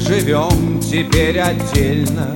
живем теперь отдельно,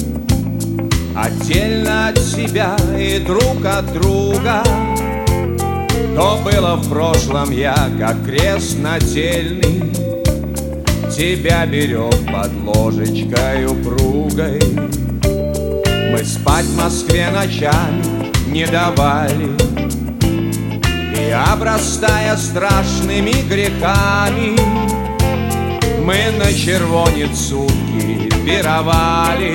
отдельно от себя и друг от друга. То было в прошлом я, как крест нательный, тебя берег под ложечкой упругой. Мы спать в Москве ночами не давали, и, обрастая страшными грехами, мы на червонец сутки пировали,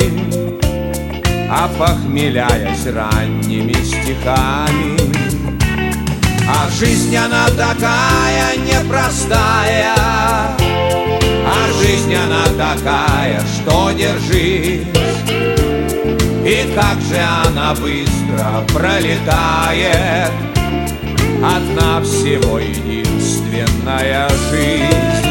опохмеляясь ранними стихами. А жизнь она такая непростая, а жизнь она такая, что держись. И как же она быстро пролетает, одна всего единственная жизнь.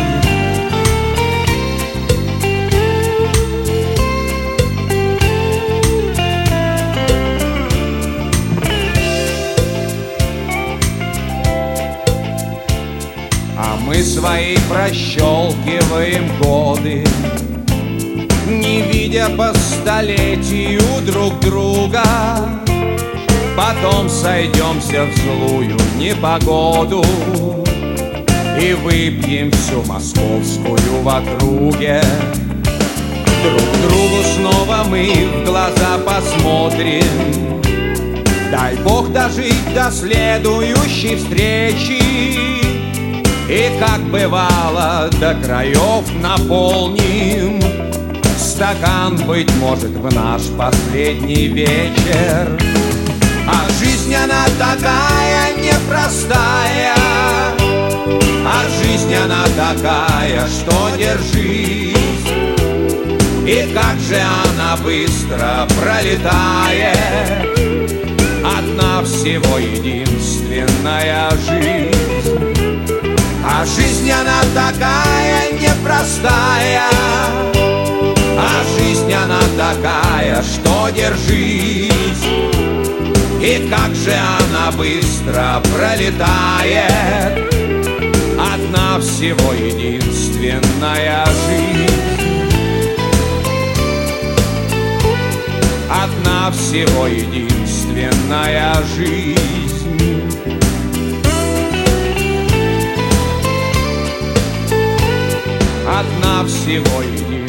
А мы свои прощелкиваем годы, не видя по столетию друг друга. Потом сойдемся в злую непогоду и выпьем всю московскую в округе. Друг другу снова мы в глаза посмотрим. Дай Бог дожить до следующей встречи, и, как бывало, до краев наполним стакан, быть может, в наш последний вечер. А жизнь она такая непростая, а жизнь она такая, что держись. И как же она быстро пролетает, одна всего единственная жизнь. А жизнь она такая непростая, а жизнь она такая, что держись. И как же она быстро пролетает, одна всего единственная жизнь. Одна всего единственная жизнь. Одна всего единственная.